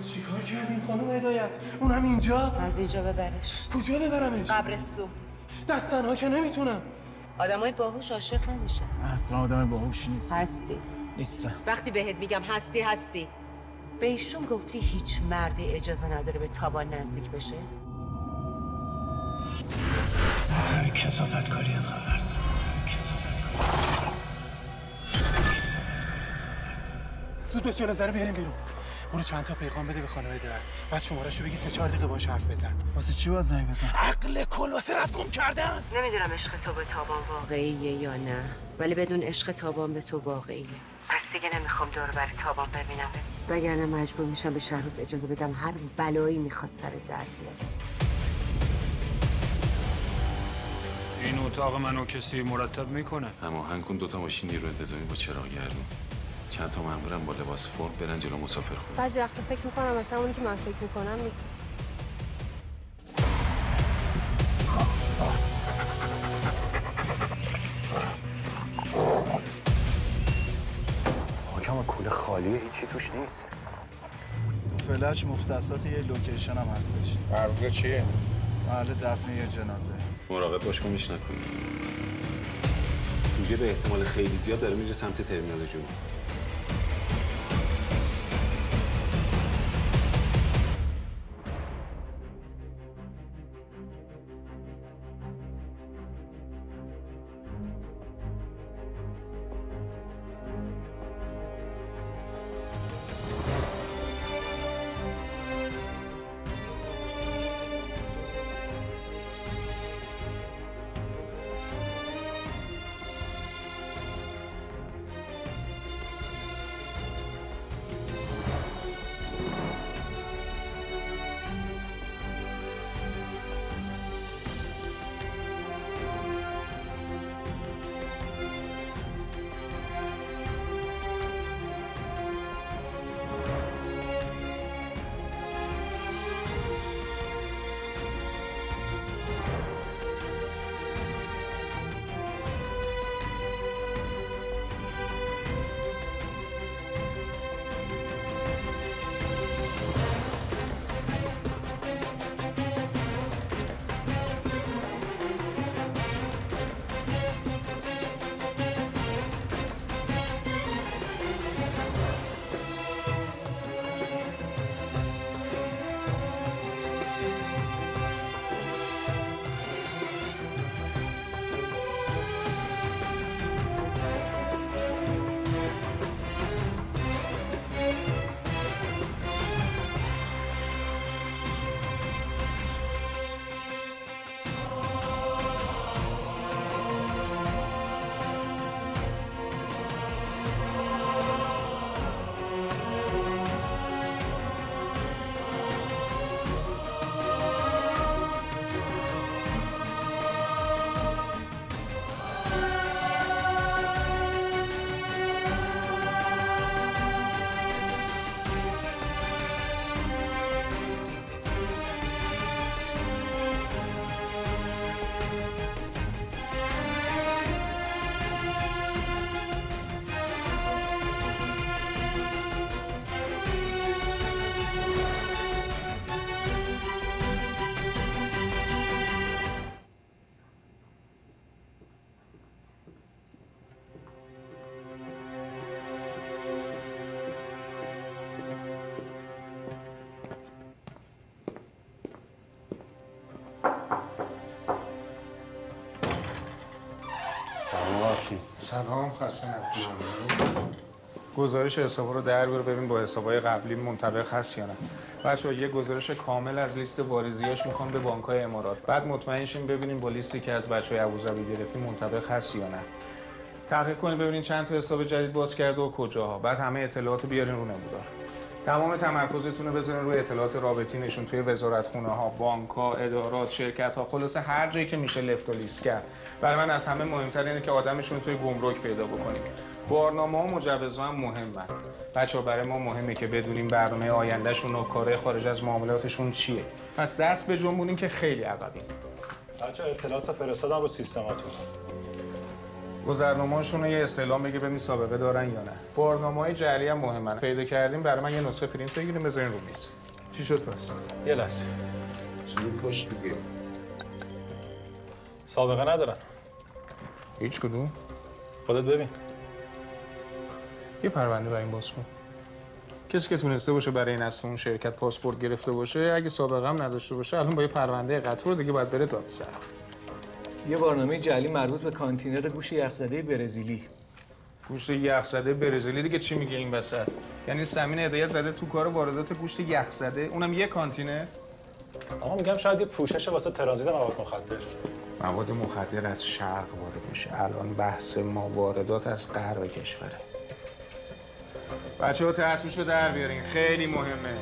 چیکار کردیم خانم هدایت؟ اونم اینجا؟ از اینجا ببرش. کجا ببرمش؟ قبرستون. دست تنها که نمیتونم. آدمای باهوش عاشق نمیشن. اصلا آدم باهوش نیست. هستی. نیستم. وقتی بهت میگم هستی. به ایشون گفتی هیچ مردی اجازه نداره به تابان نزدیک بشه؟ از همین کثافت کاریت خبر دارم. زود به نظر بیاریم بیرون. برو چند تا پیغام بده به خانم هدایت. بعد شماره‌شو بگی 3-4 دقیقه باهاش حرف بزن. واسه چی باز زنگ بزن؟ عقل کل واسه رد گم کردن. نمیدونم عشق تو به تابان واقعیه یا نه، ولی بدون عشق تابان به تو واقعیه. پس دیگه نمیخوام دور بر تابان ببینم، وگرنه مجبور میشم به شهرروز اجازه بدم هر بلایی میخواد سر در بیاره. این اتاق منو کسی مرتب میکنه؟ هماهنگ کن 2 ماشین نیروی انتظامی با چراغ گردون. چند تا مامورم با لباس فرم برن جلو مسافرخونه. بعضی وقتا فکر میکنم مثلا اونی که من فکر میکنم نیست. حاکم کوله خالیه، هیچی توش نیست. تو فلش مختصات یه لوکیشن هم هستش. مربوطه چیه؟ محل دفن یه جنازه. مراقب باش کمیش نکنی. سوژه به احتمال خیلی زیاد داره میره سمت ترمینال جنوب. سلام، خسته نباشید. گزارش حسابا رو در بیار ببین با حسابای قبلی منطبق هست یا نه. بچه‌ها یه گزارش کامل از لیست واریزیاش میخوام به بانک‌های امارات. بعد مطمئن شیم ببینیم با لیستی که از بچه‌های ابوظبی گرفتیم منطبق هست یا نه. تحقیق کنید ببینین چند تا حساب جدید باز کرده و کجاها. بعد همه اطلاعاتو بیارین رو نمودار. تمام تمرکزتون رو بذارین روی اطلاعات رابطینشون توی وزارتخونه‌ها، بانک‌ها، ادارات، شرکت‌ها، خلاصه هر جایی که میشه لفت و لیست کرد. برای من از همه مهمتر اینه که آدمشون توی گمرک پیدا بکنیم. بارنامه‌ها و مجوزها هم مهمن. بچه‌ها برای ما مهمه که بدونیم برنامه آیندهشون و کارهای خارج از معاملاتشون چیه. پس دست به جنبونیم که خیلی عقبیم. بچه‌ها اطلاعات فرستادم رو سیستماتون. گذرنامه‌شون رو یه استعلام بگیر ببین سابقه دارن یا نه. بارنامه‌های جعلی هم مهمن. پیدا کردیم برای من یه نسخه پرینت بگیریم بذارین رو میز. چی شد پس؟ یه لحظه. زود باش دیگه. سابقه ندارن. هیچ کدوم؟ خودت ببین. یه پرونده برای این باز کن. کسی که تونسته باشه برای این از اون شرکت پاسپورت گرفته باشه، اگه سابقه هم نداشته باشه، الان با یه پرونده قطور دیگه باید بره دادسرا. یه بارنامه جعلی مربوط به کانتینر گوشت یخزده برزیلی. گوشت یخزده برزیلی دیگه چی میگه این وسط؟ یعنی سمین هدایت زده تو کار واردات گوشت یخزده، اونم یه کانتینر؟ آقا میگم شاید یه پوشش واسه ترانزیت مواد مخدر. مواد مخدر از شرق وارد میشه. الان بحث ما واردات از غرب کشوره. بچه‌ها تحتوشو در بیارین، خیلی مهمه.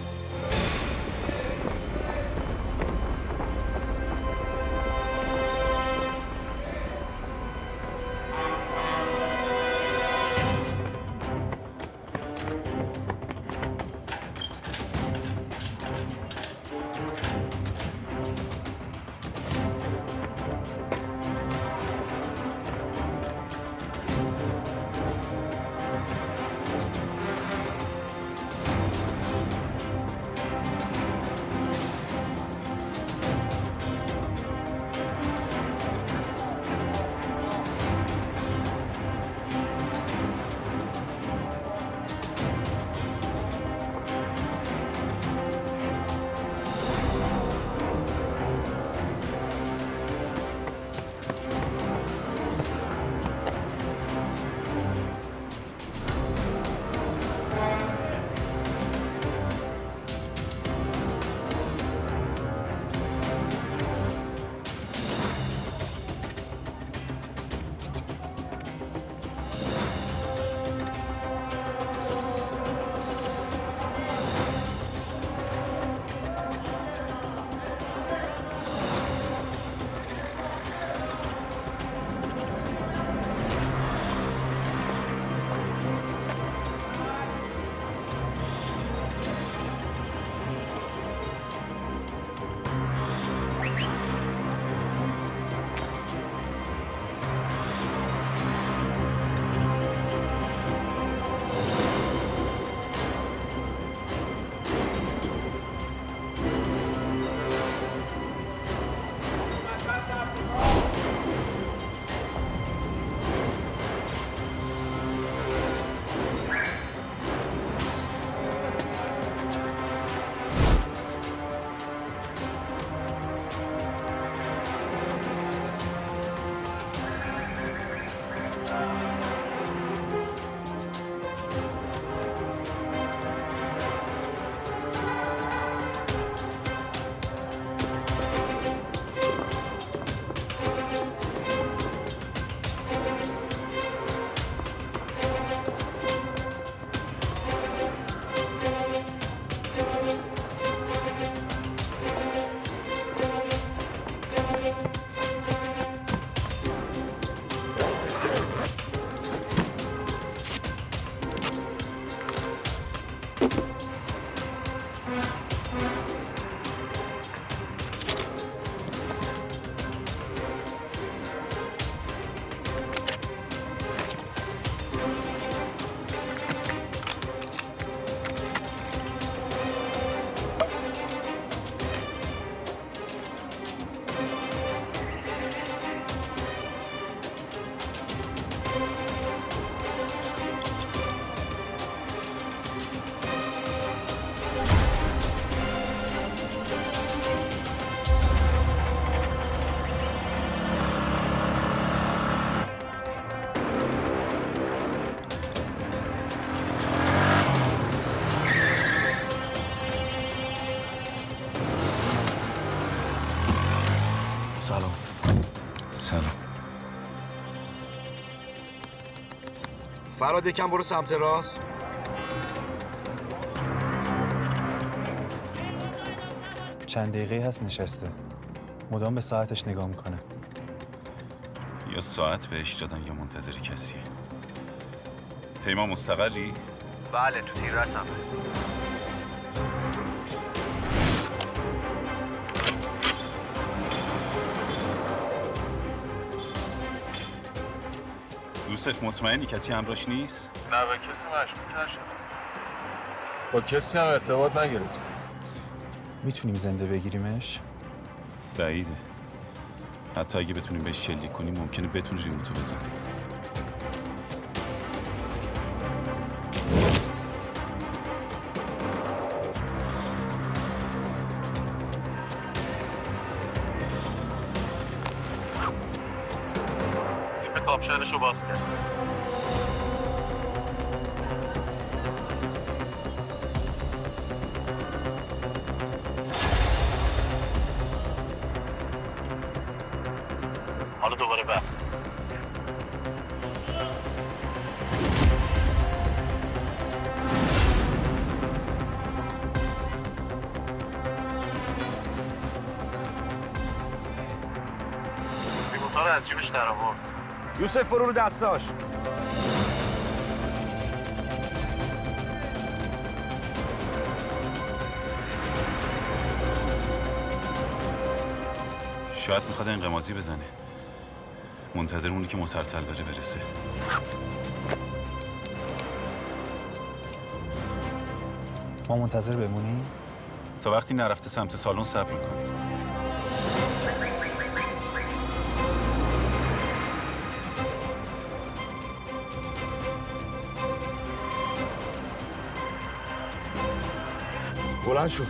سلام. سلام. فراد یکم برو سمت راست. چند دقیقه هست نشسته. مدام به ساعتش نگاه میکنه. یا ساعت بهش دادن یا منتظر کسیه. پیمان مستقری؟ بله تو تیررسم. یوسف مطمئنی کسی همراهش نیست؟ نه به کسی مشکوک نشد. با کسی هم ارتباط نگرفت. میتونیم زنده بگیریمش؟ بعیده. حتی اگه بتونیم بهش شلیک کنیم ممکنه بتونه ریموتو بزنه. زیپ کاپشنشو باز کرد. حالا دوباره بست. ریموت‌ها رو از جیبش در آورد. یوسف فرو رو دستاش. شاید میخواد انقماضی بزنه. منتظر اونی که مسلسل داره برسه. ما منتظر بمونیم؟ تا وقتی نرفته سمت سالن صبر میکنیم. بلند شو.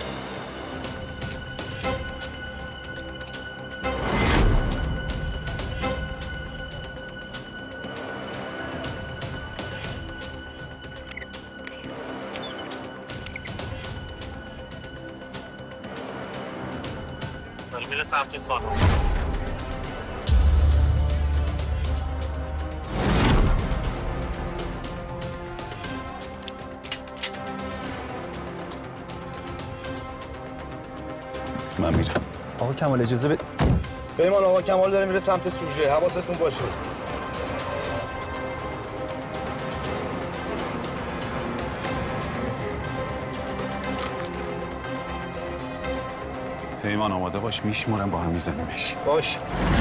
داره میره سمت سالن. من میرم. آقا کمال اجازه بده. پیمان آقا کمال داره میره سمت سوژه. حواستون باشه. پیمان آماده باش، میشمورم با هم میزنیمش. باش.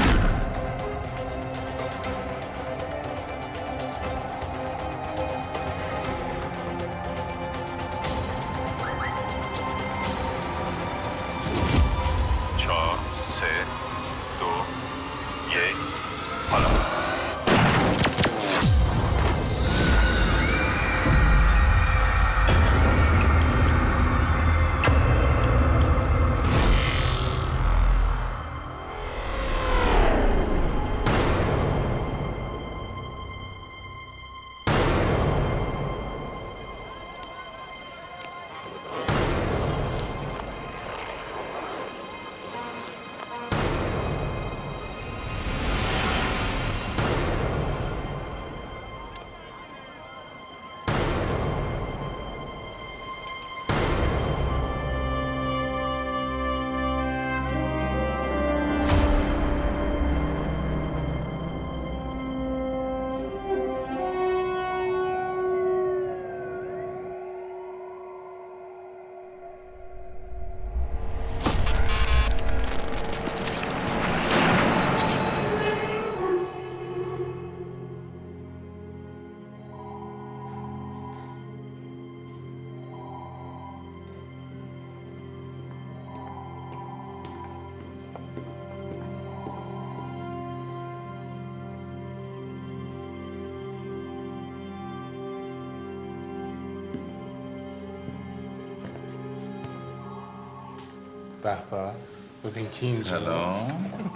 به به. بودین کی اینجاست؟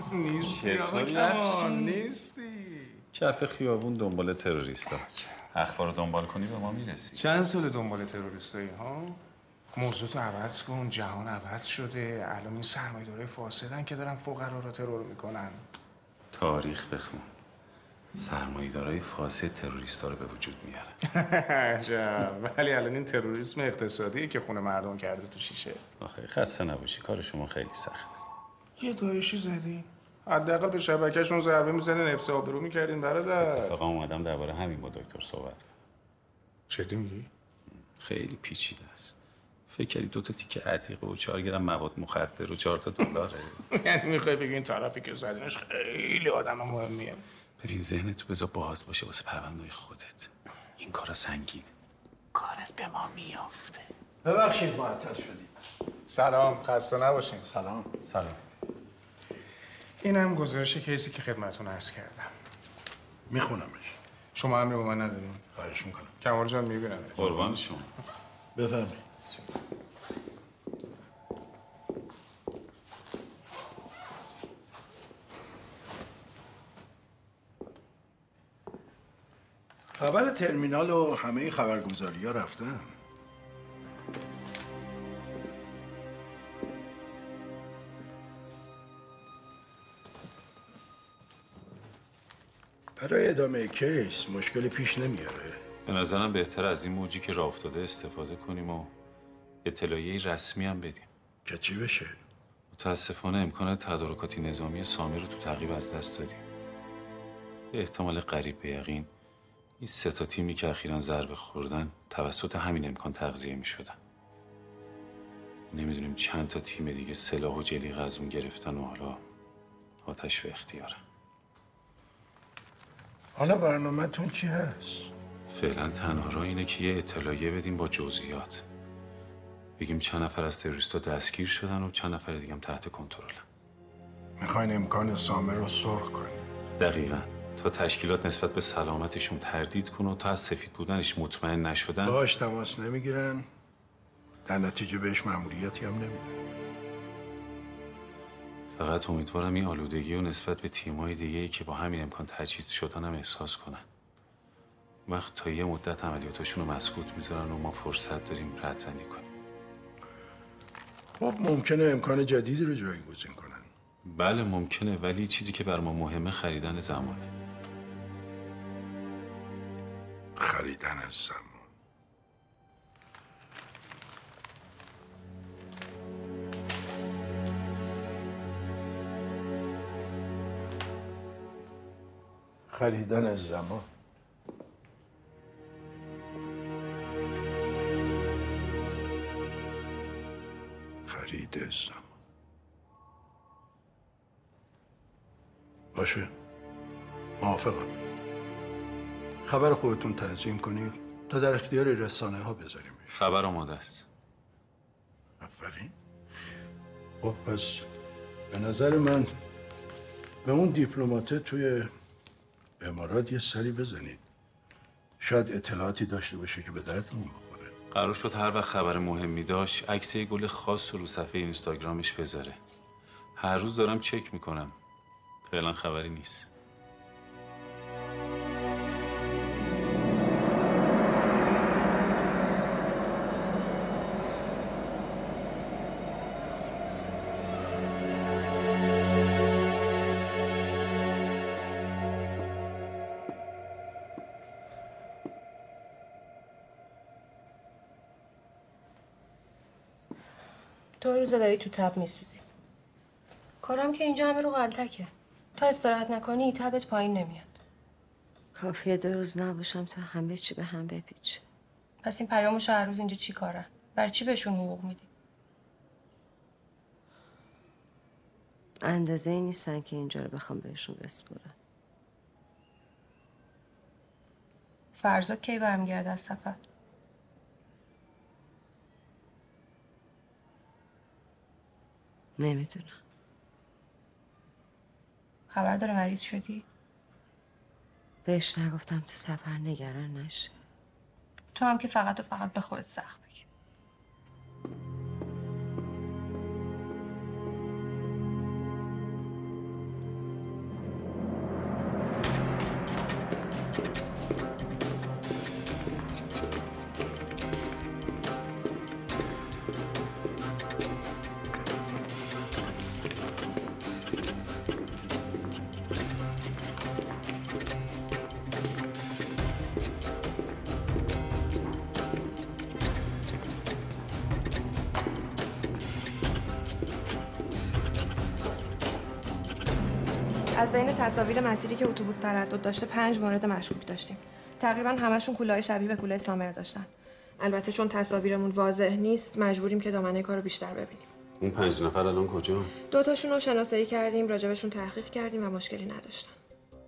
نیستی آقا کمال، نیستی. کف خیابون دنبال تروریستا. اخبار رو دنبال کنی به ما میرسی. چند سال دنبال تروریستایی ها؟ موضوع تو عوض کن. جهان عوض شده. الان این سرمایه‌دارای فاسدن که دارن فقرا رو ترور میکنن. تاریخ بخون. سرمایه‌دارای فاسد تروریستا رو به وجود میارن. عجب. ولی الان این تروریسم اقتصادیه که خونه مردم کرده تو شیشه. آخه خسته نباشی، کار شما خیلی سخته. یه دایشی زدی؟ حداقل به شبکه‌شون ضربه می‌زدین، حفظ آبرو می‌کردین برادر. اتفاقا اومدم درباره همین با دکتر صحبت کنم. چه میگی؟ خیلی پیچیده است. فکر کردی 2 تا تیکه عتیقه و 4 گرم مواد مخدر و 4 تا دلاره. یعنی میخوای بگی این طرفی که زدینش خیلی آدم مهمیه؟ ببین ذهنت بذار باز باشه واسه پرونده‌های خودت. این کارا سنگینه. کارت به ما میافته. ببخشید معطل شدید. سلام، خسته نباشین. سلام. اینم گزارش کیسی که خدمتتون عرض کردم. میخونمش. شما امری با من ندارین؟ خواهش میکنم. کمال جان میبینم. قربان شما. بفرمایید. خبر ترمینال و همه خبرگزاری ها رفتن. برای ادامه کیس مشکلی پیش نمیاره. به نظرم بهتر از این موجی که راه افتاده استفاده کنیم و اطلاعیه رسمی هم بدیم. که چی بشه؟ متاسفانه امکان تدارکاتی نظامی سامی رو تو تعقیب از دست دادیم. به احتمال قریب به یقین این 3 تا تیمی که اخیراً ضربه خوردن توسط همین امکان تغذیه می شدن. نمیدونیم چند تا تیم دیگه سلاح و جلیقه از اون گرفتن و حالا آتش به اختیارن. حالا برنامه‌تون چی هست؟ فعلا تنها راه اینه که یه اطلاعیه بدیم با جزئیات. بگیم چند نفر از تروریستا دستگیر شدن و چند نفر دیگه هم تحت کنترلن. میخواین امکان سامر رو سرخ کنین؟ دقیقاً. تا تشکیلات نسبت به سلامتشون تردید کنه و تا از سفید بودنش مطمئن نشدن باهاش تماس نمیگیرن، در نتیجه بهش مأموریتی هم نمیدن. فقط امیدوارم این آلودگی و نسبت به تیم‌های دیگه‌ای که با همین امکان تجهیز شدن هم احساس کنن. وقت تا یه مدت عملیاتشون رو مسکوت میذارن و ما فرصت داریم ردزنی کنیم. خب ممکنه امکان جدیدی رو جایگزین کنن. بله ممکنه، ولی چیزی که بر ما مهمه خریدن زمانه. خریدن از زمان. خریدن از زمان. خرید زمان. باشه، موافقم. خبر خودتون تنظیم کنید تا در اختیار رسانه ها بذاریم. خبر آماده است. آفرین. خب پس به نظر من به اون دیپلماته توی امارات یه سری بزنید. شاید اطلاعاتی داشته باشه که به دردمون بخوره. قرار شد هر وقت خبر مهمی داشت عکس یه گل خاص رو صفحه اینستاگرامش بذاره. هر روز دارم چک میکنم. فعلا خبری نیست. تو روزا داری تو تب میسوزی. کارم که اینجا همه رو غلطکه. تا استراحت نکنی تبت پایین نمیاد. کافیه 2 روز نباشم تا همه چی به هم بپیچه. پس این پیامو هر روز اینجا چی کارن؟ برای چی بهشون حقوق میدی؟ اندازه ای نیستن که اینجا رو بخوام بهشون بسپرم. فرزاد کی برمیگرده از سفر؟ نمیدونم. خبر داره مریض شدی؟ بهش نگفتم تو سفر نگران نشه. تو هم که فقط و فقط به خودت سخت بگیر. از بین تصاویر مسیری که اتوبوس تردد داشته 5 مورد مشکوک داشتیم. تقریبا همشون کوله‌های شبیه به کوله‌های سامر داشتن. البته چون تصاویرمون واضح نیست مجبوریم که دامنه کارو بیشتر ببینیم. اون 5 نفر الان کجا؟ 2 تاشون رو شناسایی کردیم، راجبشون تحقیق کردیم و مشکلی نداشتن.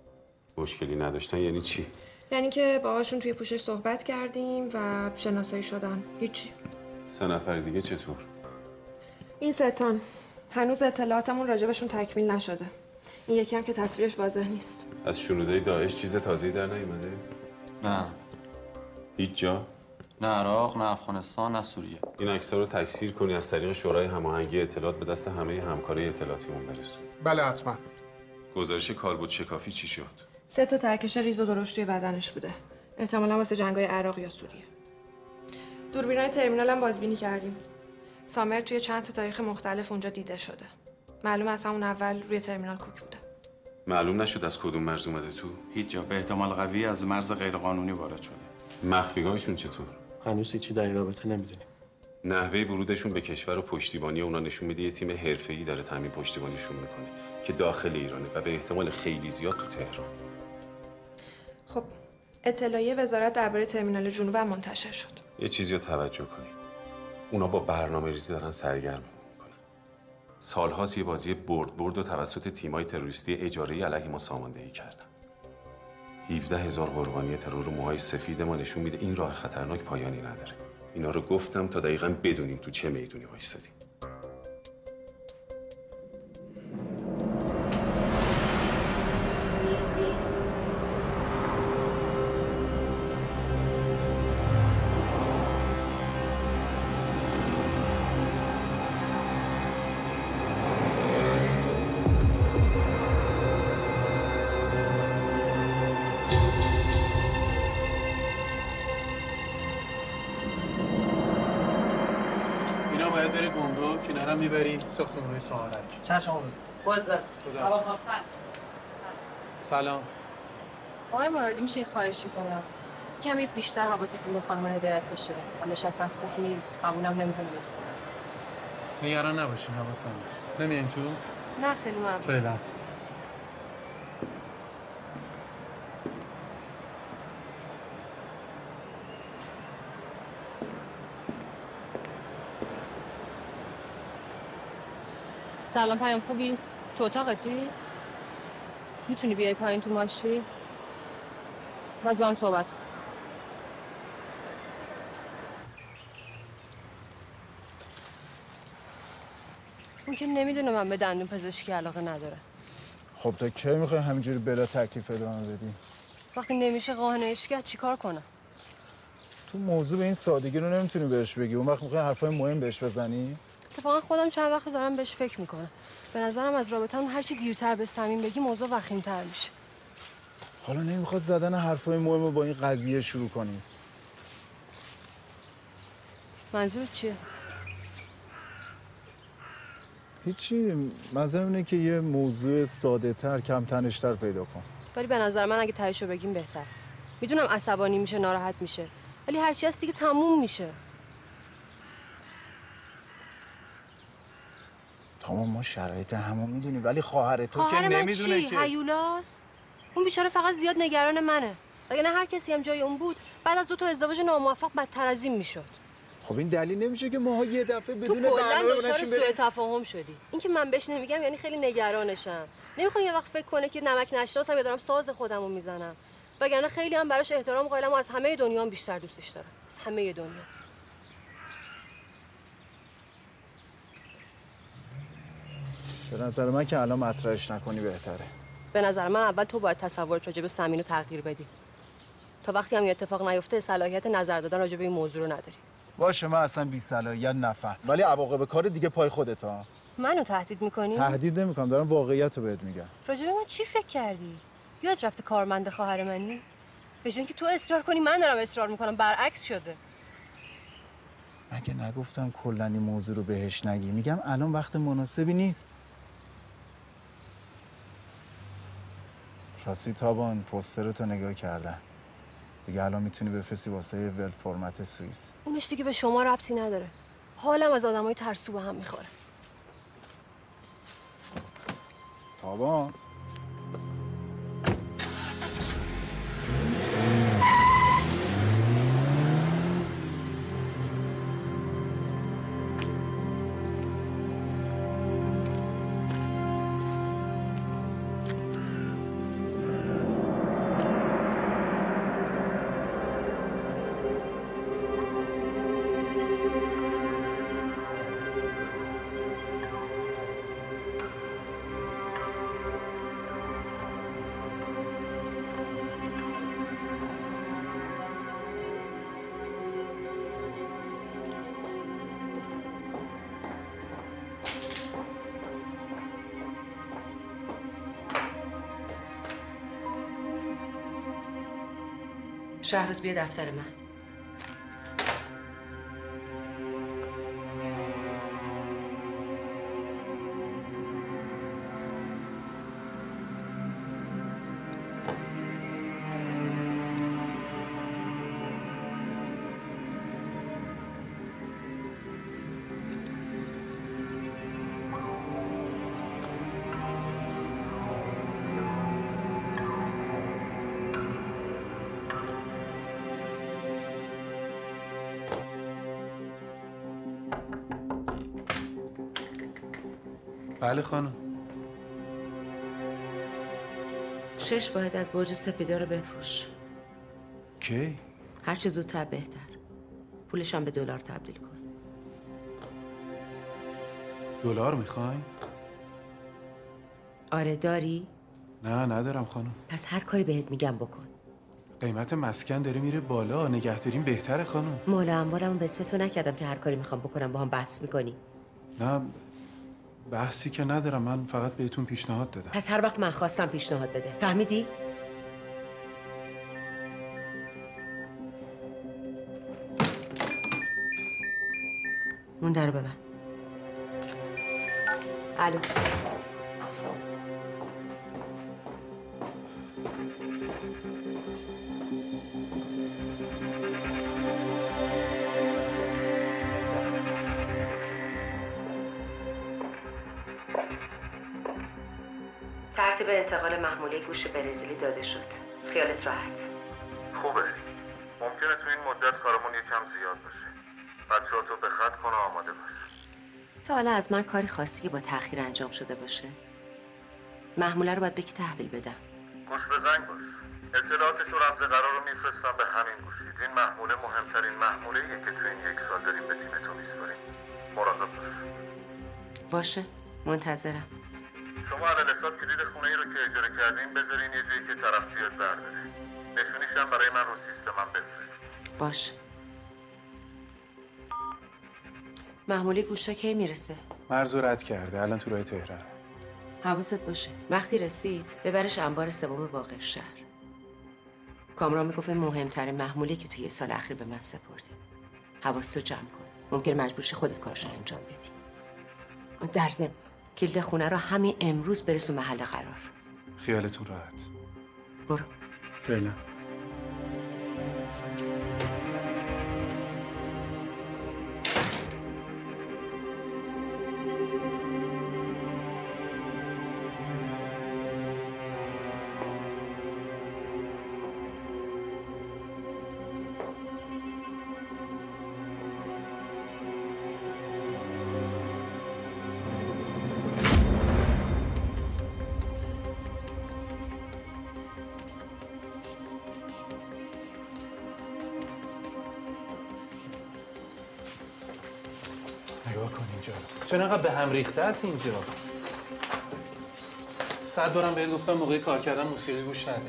مشکلی نداشتن یعنی چی؟ یعنی که باهاشون توی پوشش صحبت کردیم و شناسایی شدن. هیچی. 3 نفر دیگه چطور؟ این 3 تن هنوز اطلاعاتمون راجبشون تکمیل نشده. این یکی هم که تصویرش واضح نیست. از شنودای داعش چیز تازه‌ای در نیومده؟ نه. هیچ جا؟ نه عراق، نه افغانستان، نه سوریه. این عکس‌ها رو تکثیر کنی از طریق شورای هماهنگی اطلاعات به دست همه همکارای اطلاعاتیمون برسون. بله حتما. گزارش کالبد شکافی چی شد؟ 3 تا ترکش ریز و درشت توی بدنش بوده. احتمالاً واسه جنگای عراق یا سوریه. دوربینای ترمینال هم بازبینی کردیم. سامر توی چند تا تاریخ مختلف اونجا دیده شده. معلومه از همون اول روی ترمینال کوک بوده. معلوم نشد از کدوم مرز اومده تو؟ هیچ جا. به احتمال قوی از مرز غیرقانونی وارد شده. مخفیگاهشون چطور؟ هنوز هیچی در این رابطه نمیدونیم. نحوه ورودشون به کشور و پشتیبانی اونا نشون میده یه تیم حرفه‌ای داره تامین پشتیبانیشون میکنه که داخل ایرانه و به احتمال خیلی زیاد تو تهران. خب اطلاعیه وزارت درباره ترمینال جنوب هم منتشر شد. یه چیزی رو توجه کنی. اونا با برنامه‌ریزی دارن سرگرم میکنن. سالهاست یه بازی برد و توسط تیمای تروریستی اجاره‌ای علیه ما ساماندهی کردن. 17,000 قربانی ترور موهای سفید ما نشون میده این راه خطرناک پایانی نداره. اینا رو گفتم تا دقیقاً بدونین تو چه میدونی وایسادیم. باید بری گمرک، کنارم میبری ساختمونای سوارک. چشم آمد. بازد. سلام. آقای موردی میشه یه خواهشی کنم؟ کمی بیشتر حواستون به خانم هدایت باشه. حالش اصلا خوب نیست. قبولم نمیتونه بتونه. نگران نباشین، حواسم هست. نمیاین تو؟ نه خیلی ممنون. فعلا. سلام پیام، خوبی؟ تو اتاقتی؟ میتونی بیای پایین تو ماشین؟ باید با هم صحبت کنم. اون که نمیدونه من به دندون پزشکی علاقه نداره. خب تا کی میخوای همینجوری بلا تکلیف ادامه بدی؟ وقتی نمیشه قانعش کرد چیکار کنم؟ تو موضوع به این سادگی رو نمیتونی بهش بگی. اون وقت میخوای حرفای مهم بهش بزنی؟ اتفاقا خودم چند وقت دارم بهش فکر میکنم. به نظرم از رابطه‌مون هرچی دیرتر به صمیم بگی موضوع وخیم‌تر میشه. حالا نمیخواد زدن حرفای مهم رو با این قضیه شروع کنی. منظورت چیه؟ هیچی. منظورم اینه که یه موضوع ساده تر، کم تنش‌تر پیدا کن. ولی به نظر من اگه تهیشو بگیم بهتر. میدونم عصبانی میشه، ناراحت میشه، ولی هرچی هست دیگه تموم میشه. تمام ما شرایط همو میدونیم، ولی خواهر تو که نمیدونه که هیولاست. اون بیچاره فقط زیاد نگران منه. اگه نه هر کسی هم جای اون بود بعد از 2 تا ازدواج ناموفق بدتر از این میشد. خب این دلیل نمیشه که ماها یه دفعه بدون برنامه برنامه دچار بنشیم سوء تفاهم شدی. این که من بهش نمیگم یعنی خیلی نگرانشم. نمیخوام یه وقت فکر کنه که نمک نشناسم یا دارم ساز خودمو میزنم. وگرنه خیلی هم براش احترام قائلم و از همه دنیا بیشتر دوستش دارم. از همه دنیا. به نظر من که الان مطرحش نکنی بهتره. به نظر من اول تو باید تصورت راجع به سمین رو تغییر بدی. تا وقتی هم یه اتفاق نیفته صلاحیت نظر دادن راجع به این موضوع رو نداری. باشه من اصلا بی صلاحیت نفهم، ولی عواقب کار دیگه پای خودت ها. منو تهدید میکنی؟ تهدید نمیکنم، دارم واقعیت رو بهت میگم. راجع به من چی فکر کردی؟ یاد رفته کارمند خواهر منی؟ به جای اینکه تو اصرار کنی من دارم اصرار میکنم، برعکس شده. مگه نگفتم کلا این موضوع رو بهش نگی؟ میگم الان وقت مناسبی نیست. راستی تابان پوسترتو نگاه کردم. دیگه الان میتونی بفرستی واسه ول فرمت سوئیس. اونش دیگه به شما ربطی نداره. حالم از آدمای ترسو به هم میخوره. تابان شهرز بیا دفتر من. بله خانم. 6 واحد از برج سپیدا رو بفروش. کی؟ هر چه زودتر بهتر. پولش هم به دلار تبدیل کن. دلار میخواین؟ آره داری؟ نه ندارم خانم. پس هر کاری بهت میگم بکن. قیمت مسکن داره میره بالا، نگهداریم بهتره خانم. مال اموالمو به اسم تو نکردم که هر کاری میخوام بکنم با هم بحث میکنی. نه بحثی که ندارم، من فقط بهتون پیشنهاد دادم. پس هر وقت من خواستم پیشنهاد بده، فهمیدی؟ اون درو ببند. الو. ترتیب انتقال محموله گوش برزیلی داده شد. خیالت راحت. خوبه. ممکنه تو این مدت کارمون یکم زیاد باشه. بچه‌هاتو به خط کن و آماده باش. تا حالا از من کاری خاصی که با تأخیر انجام شده باشه؟ محموله رو باید به کی تحویل بدم؟ گوش به زنگ باش. اطلاعاتش و رمز قرار رو میفرستم به همین گوشید. این محموله مهمترین محموله‌ایه که تو این 1 سال داریم به تیمتون میسپاریم. مراقب باش. باشه. منتظرم. شما علل حساب کلید خونه ای رو که اجاره کردین بذارین یه جایی که طرف بیاد برداره. نشونیش هم برای من رو سیستمم بفرست. باشه. محموله گوشتا کی میرسه؟ مرز رو رد کرده، الان تو راه تهران. حواست باشه. وقتی رسید ببرش انبار سوم باقر شهر. کامران میگفت این مهمترین محموله که توی 1 سال اخیر به من سپرده. حواستو جمع کن. ممکن مجبور شی خودت کارشو انجام بدی. در ضمن کلید خونه رو همین امروز برسون محل قرار. خیالتون راحت. برو. فعلا. نگاه کن اینجا. چرا انقدر به هم ریخته است اینجا؟ 100 بارم بهت گفتم موقع کار کردن موسیقی گوش نده.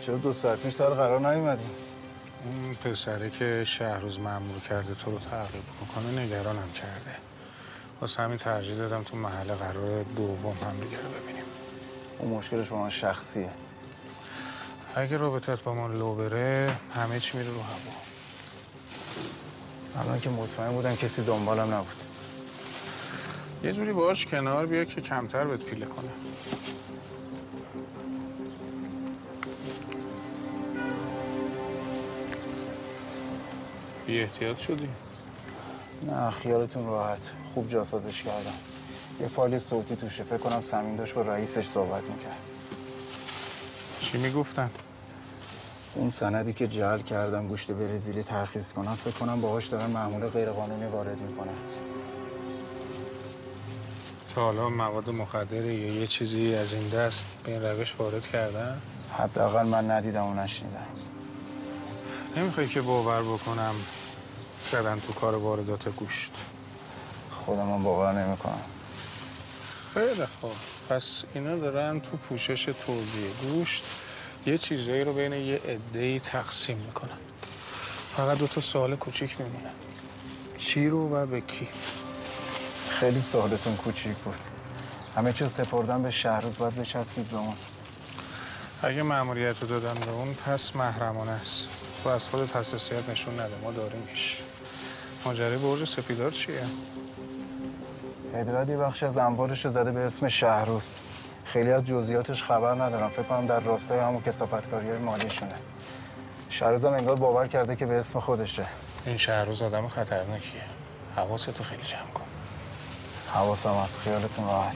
چرا 2 ساعت پیش سر قرار نیومدی؟ اون پسره که شهروز مأمور کرده تو رو تعقیب بکنه نگرانم کرده. واسه همین ترجیح دادم تو محل قرار دوم هم دیگه رو ببینیم. اون مشکلش با من شخصیه. اگه رابطت با ما لو بره همه چی میره رو هوا. الان که مطمئن بودم کسی دنبالم نبود. یه جوری باهاش کنار بیا که کمتر بهت پیله کنه. بی احتیاط شدی؟ نه خیالتون راحت. خوب جاسازش کردم. یه فایل صوتی توشه. فکر کنم سمین داشت با رئیسش صحبت میکرد. چی میگفتن؟ اون سندی که جعل کردم گوشت برزیلی ترخیص کنم فکر کنم باهاش دارن محمول غیرقانونی وارد میکنن. تا حالا مواد مخدری یا یه چیزی از این دست به این روش وارد کردن؟ حداقل من ندیدم و نشنیدم. نمیخوای که باور بکنم زدن تو کار واردات گوشت؟ خودم باور نمیکنم. خیلی خوب. پس اینا دارن تو پوشش توزیع گوشت یه چیزایی رو بین یه عده‌ای تقسیم میکنن. فقط 2 سوال کوچیک میمونه. چی رو و به کی؟ خیلی سوالتون کوچیک بود. همه چیز سپردن به شهروز باید بچسبید به اون. اگه مأموریت رو دادن به اون پس محرمانه است. تو از خودت حساسیت نشون نده، ما داریمش. ماجرای برج سپیدار چیه؟ هدرت یه بخش از اموالش رو زده به اسم شهروز. خیلی از جزئیاتش خبر ندارم. فکر کنم در راستای همون کثافتکاری‌های مالیشونه. شهروز هم انگار باور کرده که به اسم خودشه. این شهروز آدم خطرناکیه. حواستو خیلی جمع کن. حواسم از خیالتون راحت.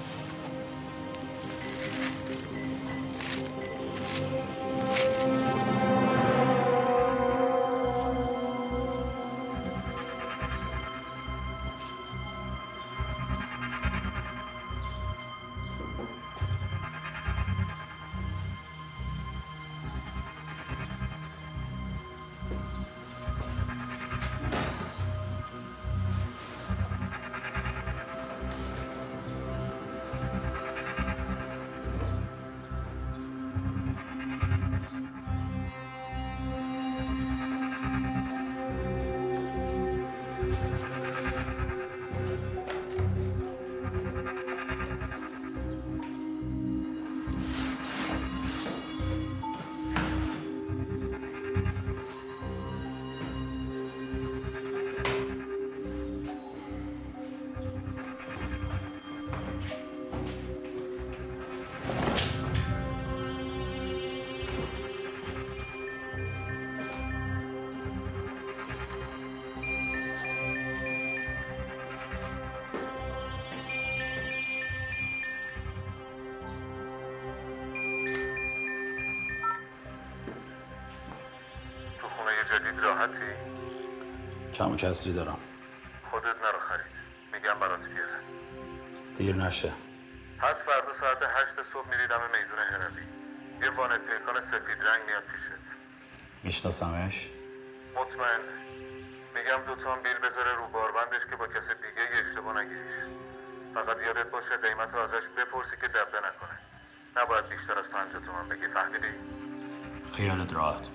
جدید راحتی؟ کم و کسری دارم. خودت نرو خرید. میگم برات بیارن. دیر نشه. پس فردا ساعت 8 صبح میری دم میدون هروی. یه وانت پیکان سفید رنگ میاد پیشت. میشناسمش؟ مطمئن. میگم 2 تا بیل بذاره رو باربندش که با کس دیگه اشتباه نگیریش. فقط یادت باشه قیمت رو ازش بپرسی که دبه نکنه. نباید بیشتر از 50 تومن بگی، فهمیدی؟ خیالت راحت.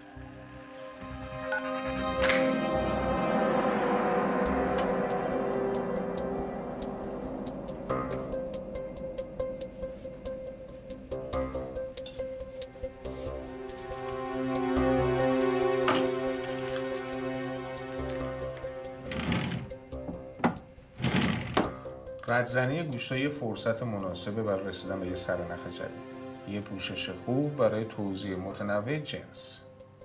ردزنی گوشت یه فرصت مناسبه برای رسیدن به یه سرنخ جدید. یه پوشش خوب برای توزیع متنوع جنس.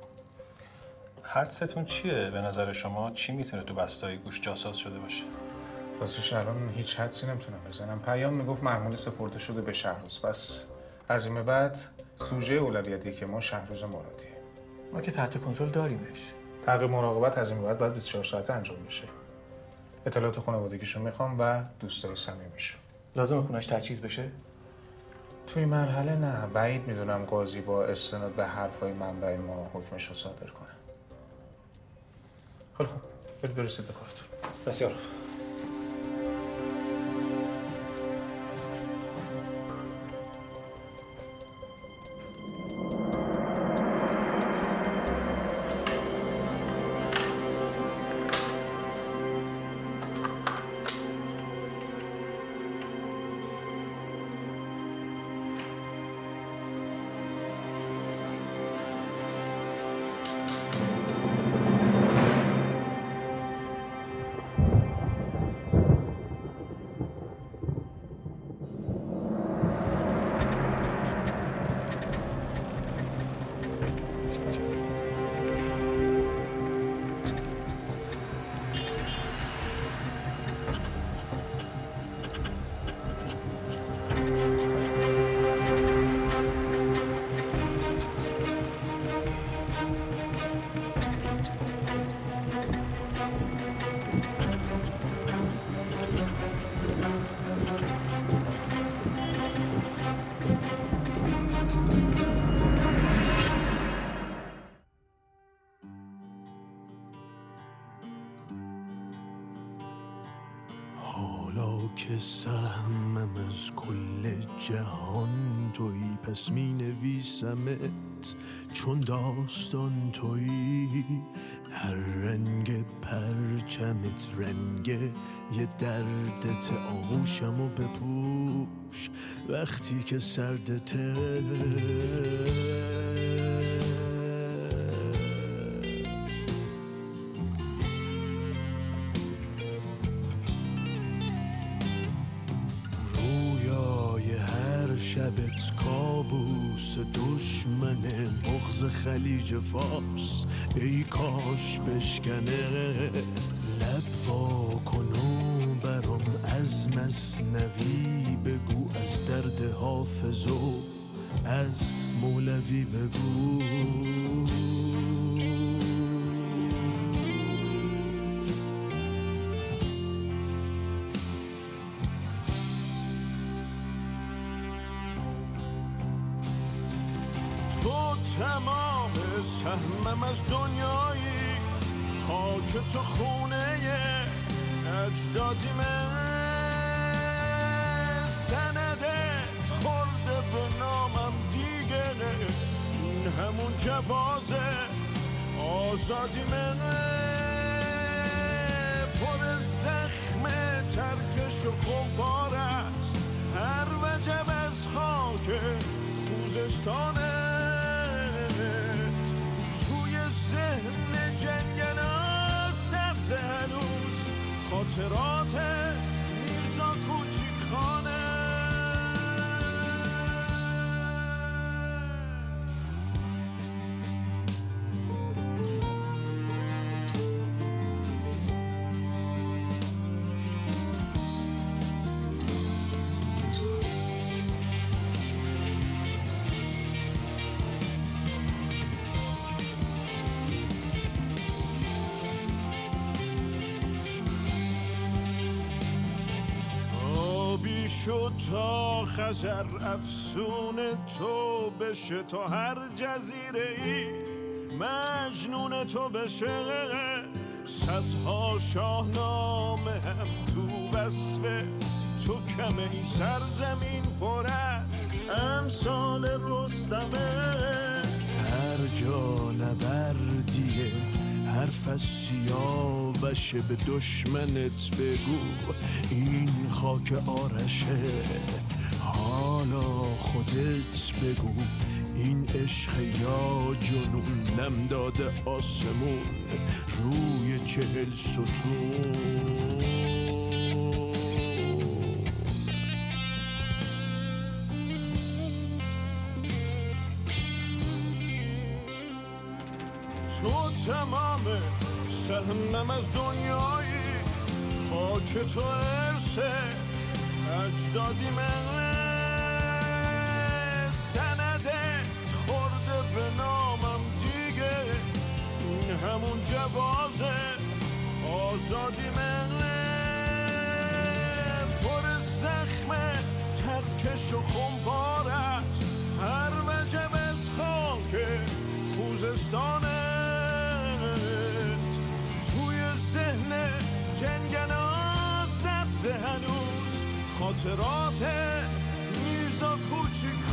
حدستون چیه؟ به نظر شما چی میتونه تو بسته‌های گوشت جاساز شده باشه؟ راستش الان هیچ حدسی نمیتونم بزنم. پیام میگفت محمول سپرده شده به شهروز. پس از این به بعد سوژه اولویتی که ما شهروز مرادیه. ما که تحت کنترل داریمش. تعقیب مراقبت از این به بعد باید 24 ساعته انجام بشه. اطلاعات خانوادگیشون میخوام و دوستای صمیمیشون. لازم خونش تجهیز بشه؟ توی مرحله نه. بعید میدونم قاضی با استناد به حرفای منبع ما حکمش رو صادر کنه. خیلی خوب. برسید به کارتون. بسیار خوب. که سهمم از کل جهان تویی، پس می نویسمت چون داستان تویی. هر رنگ پرچمت رنگ یه دردت، آغوشمو بپوش وقتی که سردته. شبت کابوس دشمنه، بغض خلیج فارس ای کاش بشکنه. لب وا کن و برام از مثنوی بگو، از درد حافظ و از مولوی بگو. تمام سهمم از دنیایی، خاک تو خونه اجدادیمه. سندت خورده به نامم دیگه، این همون جواز آزادیمه. پر زخم ترکش و خمار است هر وجب از خاک خوزستانه. توی ذهن جنگلا سبز هنوز خاطرات میرزا کوچیک خانه. شد تا خزر افسون تو بشه، تا هر جزیره ای مجنون تو بشه. صدها شاهنامه هم تو وصف تو کمه، این سرزمین پر از امثال رستمه. هر جا نبردیه حرف از سیاوشه، به دشمنت بگو این خاک آرشه. حالا خودت بگو این عشق یا جنون، نم داده آسمون روی 40 ستون. تو تمام سهمم از دنیایی، خاک تو ارسه اجدادیمه. سندت خورده به نامم دیگه، این همون جواز آزادیمه. پر زخم ترکش و خمپار است هر وجب از خاک خوزستانه. توی ذهن جنگلا سبز هنوز خاطرات میرزا کوچیک